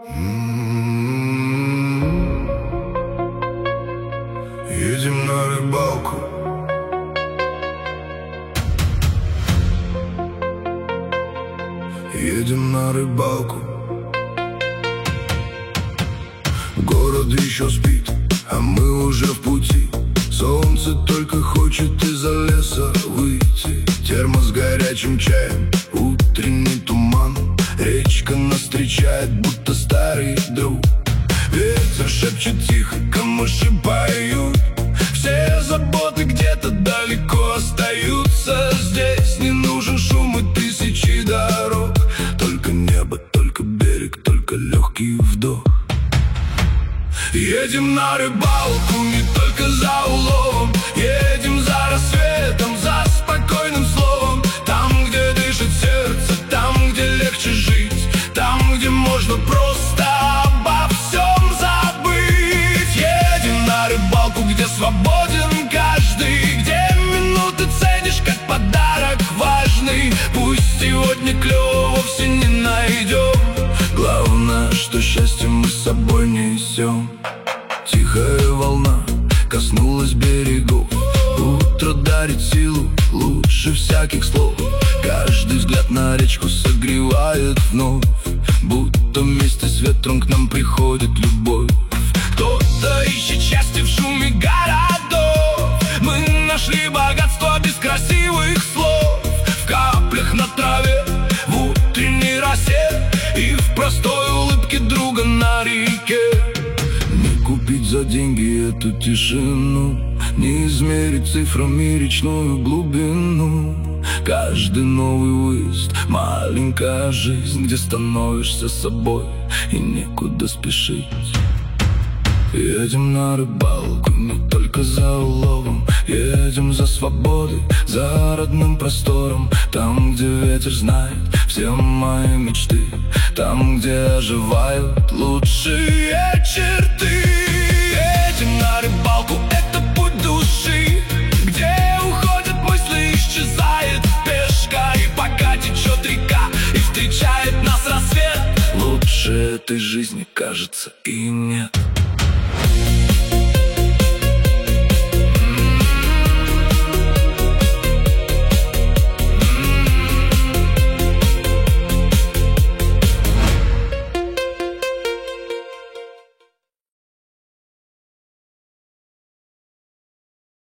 Едем на рыбалку. Едем на рыбалку. Город еще спит, а мы уже в пути. Солнце только хочет из-за леса выйти. Термос с горячим чаем, утренний туман. Речка нас встречает, будто старый друг. Ветер шепчет тихо, камыши поют. Все заботы где-то далеко остаются. Здесь не нужен шум и тысячи дорог. Только небо, только берег, только легкий вдох. Едем на рыбалку не только за уловом. Едем за рассветом, за спокойным словом. Там, где дышит сердце, там, где легче жить. Там, где можно просто обо всем забыть. Едем на рыбалку, где свободен каждый. Где минуты ценишь, как подарок важный. Пусть сегодня клёво вовсе не найдем. Главное, что счастье мы с собой несем. Тихая волна коснулась берегов. Утро дарит силу лучше всяких слов. Каждый взгляд на речку согревает вновь. Будто вместе с ветром к нам приходит любовь. Кто-то ищет счастье в шуме городов. Мы нашли богатство без красивых слов. В каплях на траве, в утренней росе и в простой улыбке друга на реке. Не купить за деньги эту тишину, не измерить цифрами речную глубину. Каждый новый выезд — маленькая жизнь, где становишься собой и некуда спешить. Едем на рыбалку не только за уловом. Едем за свободой, за родным простором. Там, где ветер знает все мои мечты. Там, где оживают лучшие черты. Едем на рыбалку, это путь души. Где уходят мысли, исчезает пешка. И пока течет река и встречает нас рассвет, лучше этой жизни, кажется, и нет.